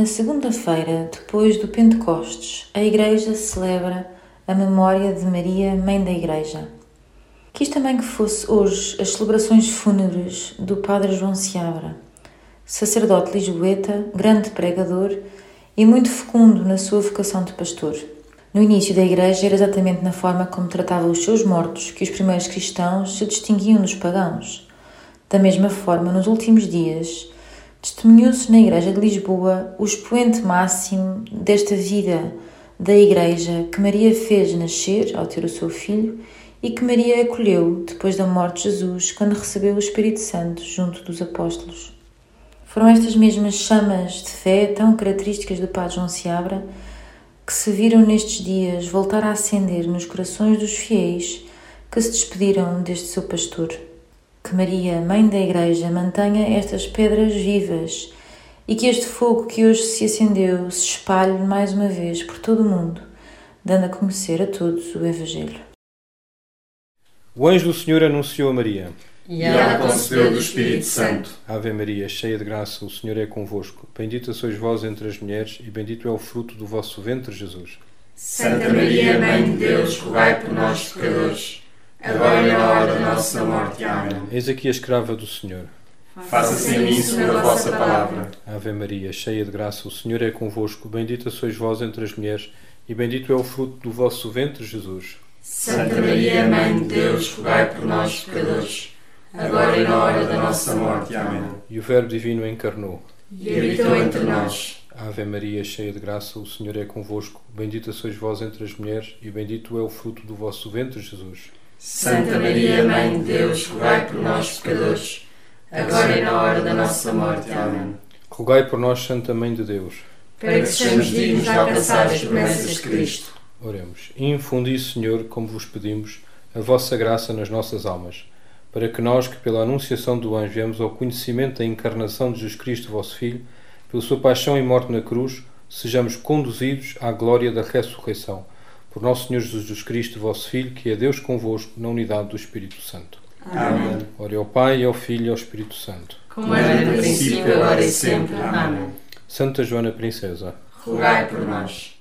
segunda-feira, depois do Pentecostes, a Igreja celebra a memória de Maria, Mãe da Igreja. Quis também que fosse hoje as celebrações fúnebres do Padre João Seabra, sacerdote lisboeta, grande pregador e muito fecundo na sua vocação de pastor. No início da Igreja era exatamente na forma como tratava os seus mortos que os primeiros cristãos se distinguiam dos pagãos. Da mesma forma, nos últimos dias, testemunhou-se na Igreja de Lisboa o expoente máximo desta vida da Igreja que Maria fez nascer ao ter o seu filho e que Maria acolheu depois da morte de Jesus, quando recebeu o Espírito Santo junto dos apóstolos. Foram estas mesmas chamas de fé tão características do Padre João Seabra que se viram nestes dias voltar a acender nos corações dos fiéis que se despediram deste seu pastor. Que Maria, Mãe da Igreja, mantenha estas pedras vivas e que este fogo que hoje se acendeu se espalhe mais uma vez por todo o mundo, dando a conhecer a todos o Evangelho. O anjo do Senhor anunciou a Maria. E ela concebeu do Espírito Santo. Ave Maria, cheia de graça, o Senhor é convosco. Bendita sois vós entre as mulheres e bendito é o fruto do vosso ventre, Jesus. Santa Maria, Mãe de Deus, rogai por nós, pecadores, agora e na hora da nossa morte. Amém. Eis aqui a escrava do Senhor. Faça-se em mim segundo a vossa palavra. Ave Maria, cheia de graça, o Senhor é convosco. Bendita sois vós entre as mulheres e bendito é o fruto do vosso ventre, Jesus. Santa Maria, Mãe de Deus, rogai por nós, pecadores, agora e na hora da nossa morte. Amém. E o Verbo Divino encarnou E habitou entre nós. Ave Maria, cheia de graça, o Senhor é convosco. Bendita sois vós entre as mulheres e bendito é o fruto do vosso ventre, Jesus. Santa Maria, Mãe de Deus, rogai por nós, pecadores, agora e na hora da nossa morte. Amém. Rogai por nós, Santa Mãe de Deus, para que sejamos dignos de alcançar as promessas de Cristo. Oremos. Infundi, Senhor, como vos pedimos, a vossa graça nas nossas almas, para que nós, que pela anunciação do anjo viemos ao conhecimento da encarnação de Jesus Cristo, vosso Filho, pela sua paixão e morte na cruz, sejamos conduzidos à glória da ressurreição. Por nosso Senhor Jesus Cristo, vosso Filho, que é Deus convosco, na unidade do Espírito Santo. Amém. Ore ao Pai, ao Filho e ao Espírito Santo. Como era no princípio, agora e sempre. Amém. Santa Joana Princesa, rogai por nós.